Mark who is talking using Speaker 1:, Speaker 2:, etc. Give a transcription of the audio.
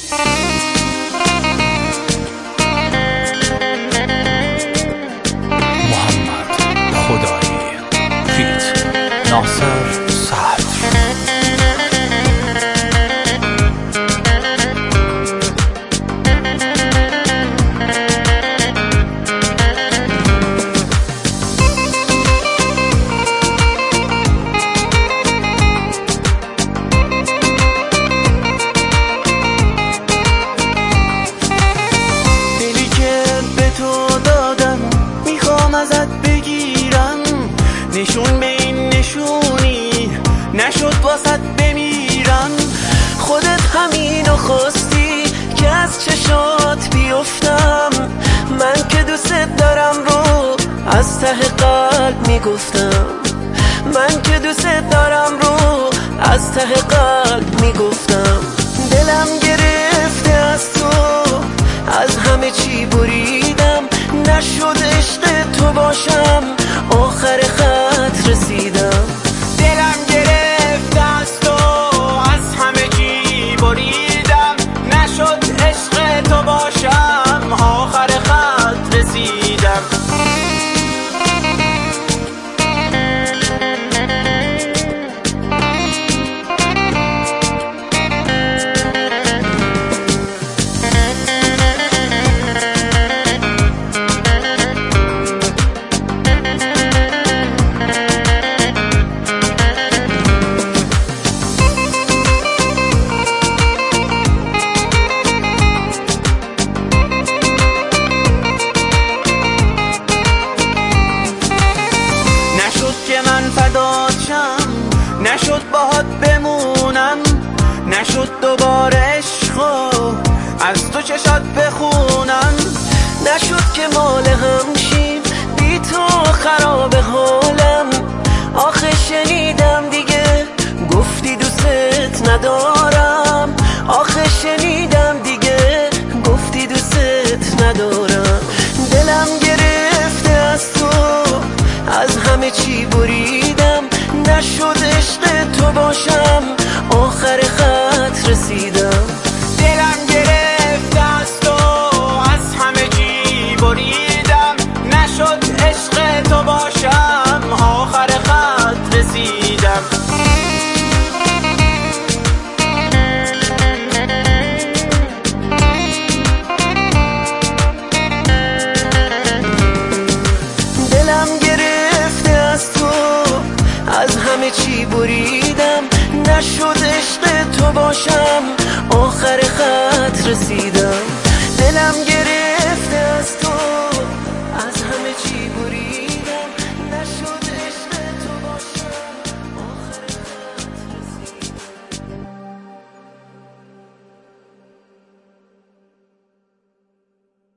Speaker 1: محمد خدایی فیت ناصر صدر.
Speaker 2: ازت بگیرم نشون به این نشونی نشد واسط بمیرم. خودت همینو خواستی که از چشات بیفتم. من که دوست دارم رو از ته قلب میگفتم. من که دوست دارم رو از ته قلب میگفتم. دلم گرفته از تو از همه چی بریدم. نشد عشق تو باشم آخر خط رسیدم. دلم گرفت از تو از همه چی بریدم. نشد عشق تو باشم آخر خط رسیدم. نشد باهات بمونم. نشد دوباره عشقو از تو چشات بخونم. نشد که مال همشیم بی تو خراب حالم. آخه شنیدم دیگه گفتی دوستت ندارم. آخه شنیدم دیگه گفتی دوستت ندارم. دلم گرفته از تو از همه چی بریدم. نشد عشق تو باشم آخر خط رسیدم. دلم گرفت از تو از همه چی بریدم. نشد عشق تو باشم آخر خط رسیدم. دلم گرفته از تو از همه چی بریدم. نشد عشق تو باشم